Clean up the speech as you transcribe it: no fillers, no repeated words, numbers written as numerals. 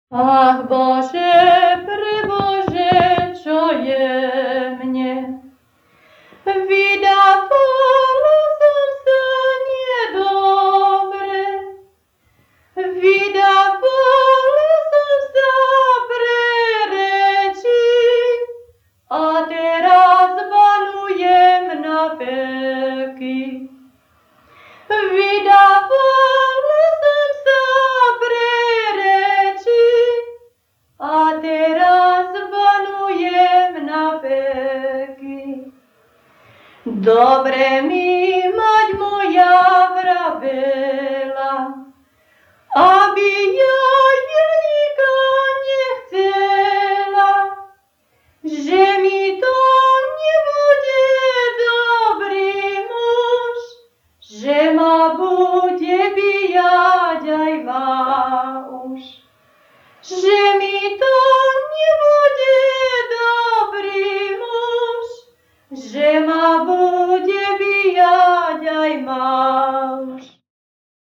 Ach Bože, prebože, čo je mne? Vydávala som sa nedobre, vydávala som sa pre reči, a teraz banujem na veky. Vydávala som sa pre reči, a teraz banujem na veky. Dobre mi mať moja vravela, aby ja nikam nechcela, že mi to nebude dobrý muž, že ma bude bijať aj váš, že mi to